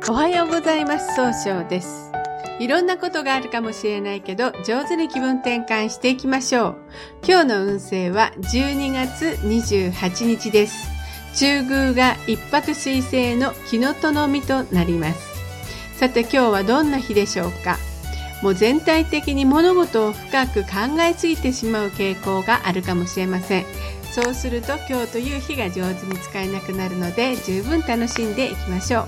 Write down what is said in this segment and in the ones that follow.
おはようございます。総称です。いろんなことがあるかもしれないけど、上手に気分転換していきましょう。今日の運勢は12月28日です。中宮が一泊水星の木のとの実となります。さて今日はどんな日でしょうか。もう全体的に物事を深く考えすぎてしまう傾向があるかもしれません。そうすると今日という日が上手に使えなくなるので、十分楽しんでいきましょう。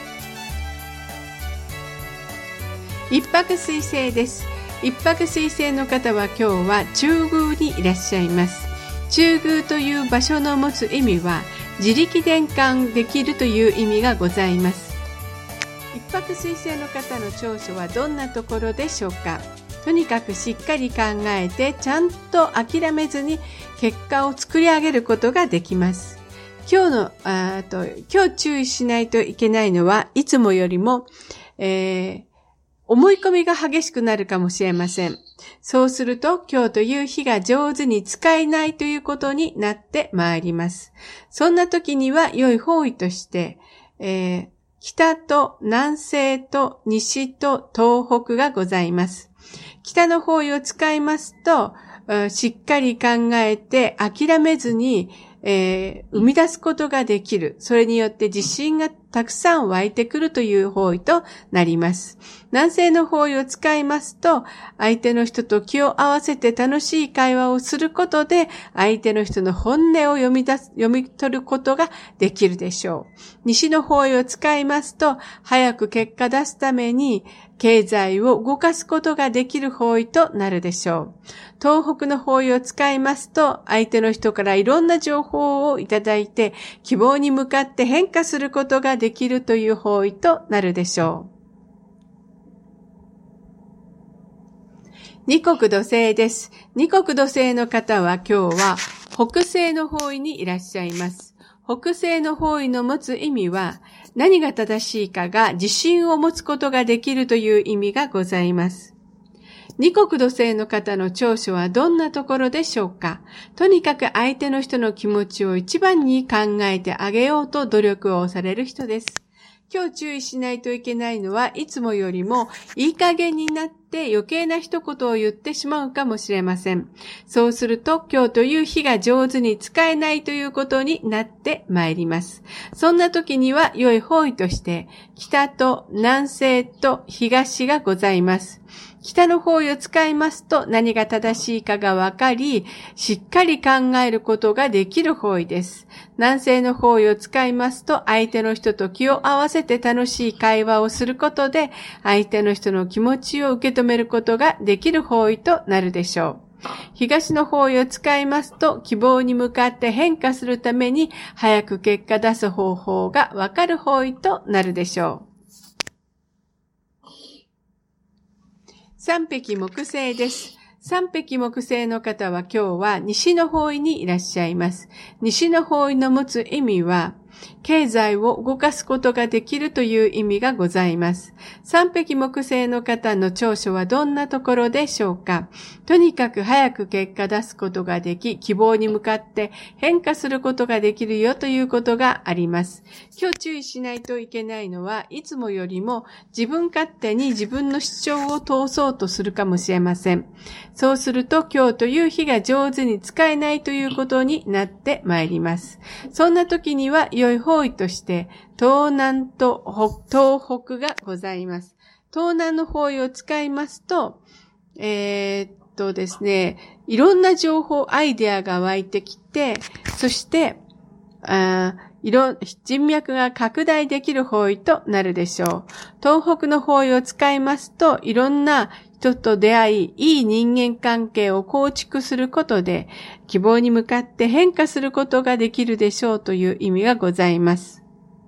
一泊水星です。一泊水星の方は今日は中宮にいらっしゃいます。中宮という場所の持つ意味は自力転換できるという意味がございます。一泊水星の方の長所はどんなところでしょうか。とにかくしっかり考えてちゃんと諦めずに結果を作り上げることができます。今日注意しないといけないのはいつもよりも、思い込みが激しくなるかもしれません。そうすると今日という日が上手に使えないということになってまいります。そんな時には良い方位として、北と南西と西と東北がございます。北の方位を使いますと、しっかり考えて諦めずに、生み出すことができる。それによって自信がたくさん湧いてくるという方位となります。南西の方位を使いますと、相手の人と気を合わせて楽しい会話をすることで、相手の人の本音を読み取ることができるでしょう。西の方位を使いますと、早く結果出すために、経済を動かすことができる方位となるでしょう。東北の方位を使いますと、相手の人からいろんな情報をいただいて、希望に向かって変化することができるという方位となるでしょう。二国土星です。二国土星の方は今日は北西の方位にいらっしゃいます。北西の方位の持つ意味は、何が正しいかが自信を持つことができるという意味がございます。二国土星の方の長所はどんなところでしょうか。とにかく相手の人の気持ちを一番に考えてあげようと努力をされる人です。今日注意しないといけないのはいつもよりもいい加減になって余計な一言を言ってしまうかもしれません。そうすると今日という日が上手に使えないということになってまいります。そんな時には良い方位として北と南西と東がございます。北の方位を使いますと何が正しいかがわかり、しっかり考えることができる方位です。南西の方位を使いますと相手の人と気を合わせて楽しい会話をすることで相手の人の気持ちを受け止めることができる方位となるでしょう。東の方位を使いますと希望に向かって変化するために早く結果出す方法がわかる方位となるでしょう。三匹木星です。三匹木星の方は今日は西の方位にいらっしゃいます。西の方位の持つ意味は、経済を動かすことができるという意味がございます。三匹木星の方の長所はどんなところでしょうか。とにかく早く結果出すことができ、希望に向かって変化することができるよということがあります。今日注意しないといけないのはいつもよりも自分勝手に自分の主張を通そうとするかもしれません。そうすると今日という日が上手に使えないということになってまいります。そんな時には良い方位として東南と東北がございます。東南の方位を使いますと、ですね、いろんな情報、アイデアが湧いてきて、そして人脈が拡大できる方位となるでしょう。東北の方位を使いますと、いろんな人と出会い、いい人間関係を構築することで、希望に向かって変化することができるでしょうという意味がございます。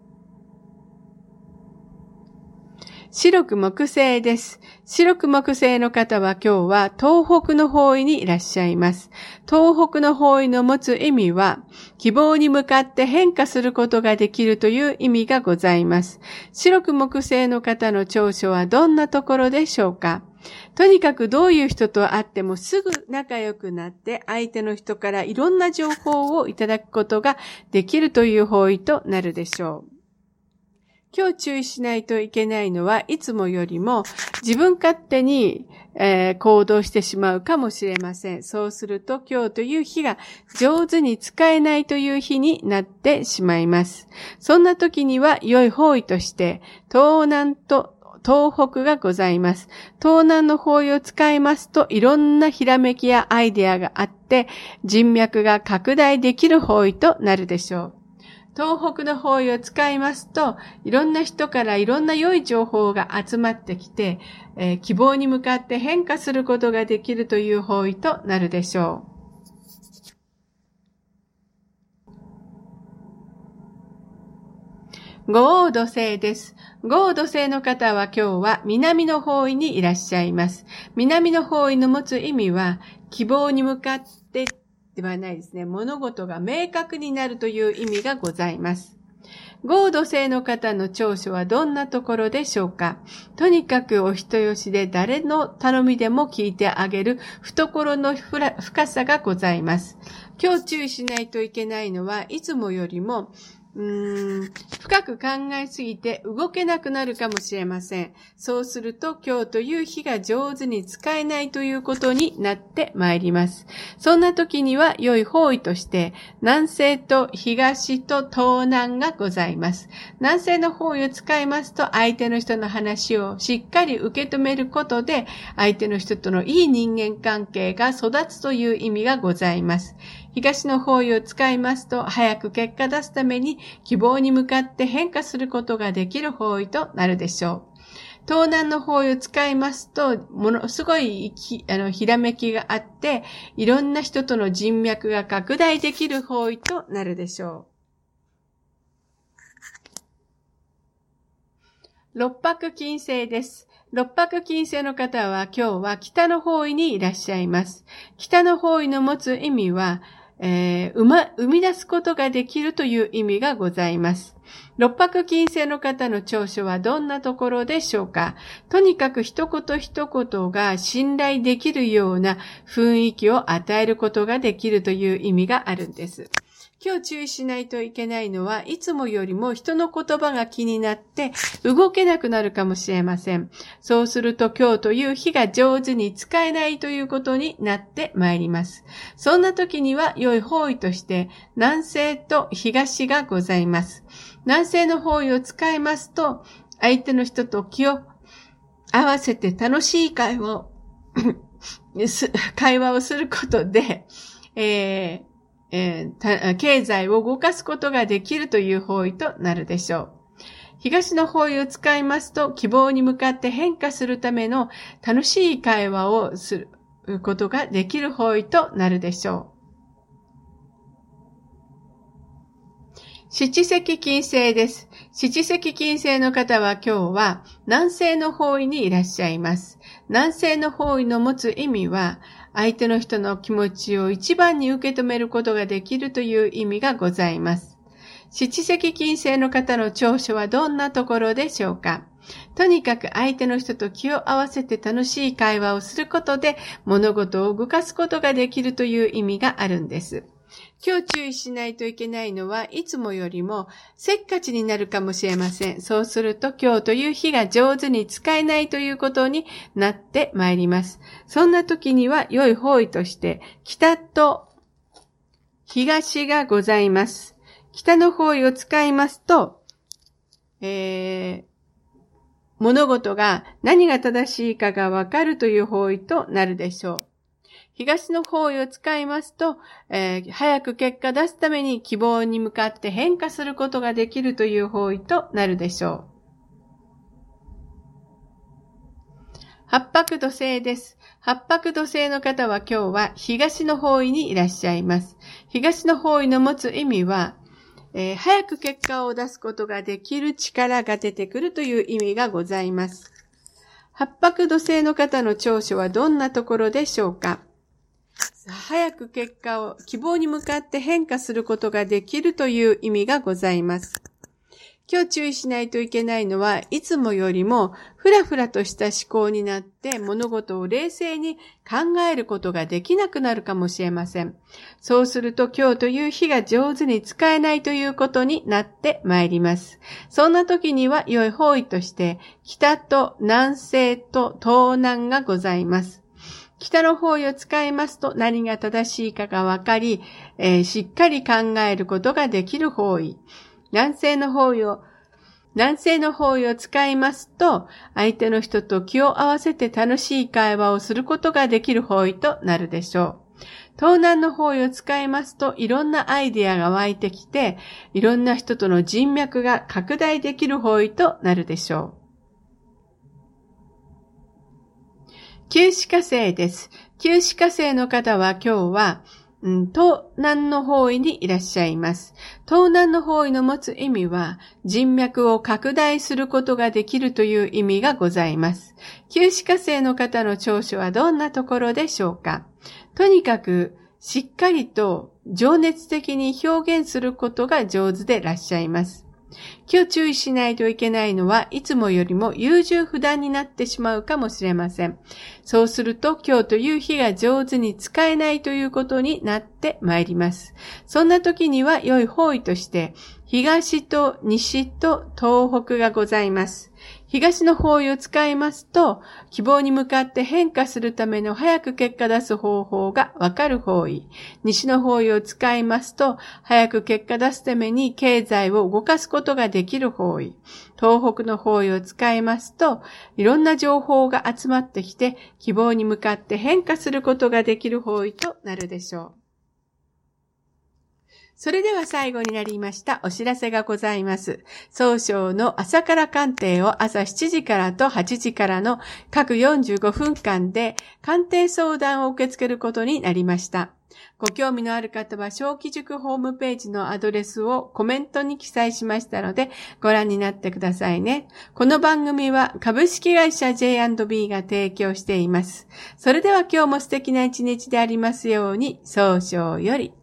白く木星です。白く木星の方は今日は東北の方位にいらっしゃいます。東北の方位の持つ意味は、希望に向かって変化することができるという意味がございます。白く木星の方の長所はどんなところでしょうか。とにかくどういう人と会ってもすぐ仲良くなって相手の人からいろんな情報をいただくことができるという方位となるでしょう。 今日注意しないといけないのは、いつもよりも自分勝手に、行動してしまうかもしれません。そうすると今日という日が上手に使えないという日になってしまいます。そんな時には良い方位として、東南と東北がございます。東南の方位を使いますと、いろんなひらめきやアイデアがあって、人脈が拡大できる方位となるでしょう。東北の方位を使いますと、いろんな人からいろんな良い情報が集まってきて、希望に向かって変化することができるという方位となるでしょう。五黄土星です。五黄土星の方は今日は南の方位にいらっしゃいます。南の方位の持つ意味は、希望に向かってではないですね。物事が明確になるという意味がございます。五黄土星の方の長所はどんなところでしょうか。とにかくお人よしで誰の頼みでも聞いてあげる懐の深さがございます。今日注意しないといけないのは、いつもよりも深く考えすぎて動けなくなるかもしれません。そうすると今日という日が上手に使えないということになってまいります。そんな時には良い方位として南西と東と東南がございます。南西の方位を使いますと相手の人の話をしっかり受け止めることで相手の人とのいい人間関係が育つという意味がございます。東の方位を使いますと、早く結果出すために希望に向かって変化することができる方位となるでしょう。東南の方位を使いますと、ものすごいひらめきがあって、いろんな人との人脈が拡大できる方位となるでしょう。六白金星です。六白金星の方は今日は北の方位にいらっしゃいます。北の方位の持つ意味は、生み出すことができるという意味がございます。六白金星の方の長所はどんなところでしょうか。とにかく一言一言が信頼できるような雰囲気を与えることができるという意味があるんです。今日注意しないといけないのは、いつもよりも人の言葉が気になって動けなくなるかもしれません。そうすると今日という日が上手に使えないということになってまいります。そんな時には良い方位として南西と東がございます。南西の方位を使いますと、相手の人と気を合わせて楽しい会話をすることで、経済を動かすことができるという方位となるでしょう。東の方位を使いますと、希望に向かって変化するための楽しい会話をすることができる方位となるでしょう。七石金星です。七石金星の方は今日は南西の方位にいらっしゃいます。南西の方位の持つ意味は、相手の人の気持ちを一番に受け止めることができるという意味がございます。七石金星の方の長所はどんなところでしょうか。とにかく相手の人と気を合わせて楽しい会話をすることで物事を動かすことができるという意味があるんです。今日注意しないといけないのはいつもよりもせっかちになるかもしれません。そうすると今日という日が上手に使えないということになってまいります。そんな時には良い方位として北と東がございます。北の方位を使いますと、物事が何が正しいかがわかるという方位となるでしょう。東の方位を使いますと、早く結果出すために希望に向かって変化することができるという方位となるでしょう。八白土星です。八白土星の方は今日は東の方位にいらっしゃいます。東の方位の持つ意味は、早く結果を出すことができる力が出てくるという意味がございます。八白土星の方の長所はどんなところでしょうか。早く結果を希望に向かって変化することができるという意味がございます。 今日注意しないといけないのは、いつもよりもふらふらとした思考になって物事を冷静に考えることができなくなるかもしれません。そうすると今日という日が上手に使えないということになってまいります。そんな時には良い方位として北と南西と東南がございます。北の方位を使いますと何が正しいかがわかり、しっかり考えることができる方位。南西の方位を使いますと、相手の人と気を合わせて楽しい会話をすることができる方位となるでしょう。東南の方位を使いますと、いろんなアイデアが湧いてきて、いろんな人との人脈が拡大できる方位となるでしょう。九死火星です。九死火星の方は今日は、東南の方位にいらっしゃいます。東南の方位の持つ意味は、人脈を拡大することができるという意味がございます。九死火星の方の長所はどんなところでしょうか。とにかく、しっかりと情熱的に表現することが上手でいらっしゃいます。今日注意しないといけないのは、いつもよりも優柔不断になってしまうかもしれません。そうすると、今日という日が上手に使えないということになってまいります。そんな時には良い方位として、東と西と東北がございます。東の方位を使いますと、希望に向かって変化するための早く結果出す方法がわかる方位。西の方位を使いますと、早く結果出すために経済を動かすことができる方位。東北の方位を使いますと、いろんな情報が集まってきて、希望に向かって変化することができる方位となるでしょう。それでは最後になりましたお知らせがございます。総称の朝から鑑定を朝7時からと8時からの各45分間で鑑定相談を受け付けることになりました。ご興味のある方は小規塾ホームページのアドレスをコメントに記載しましたのでご覧になってくださいね。この番組は株式会社 J&B が提供しています。それでは今日も素敵な一日でありますように、総称より。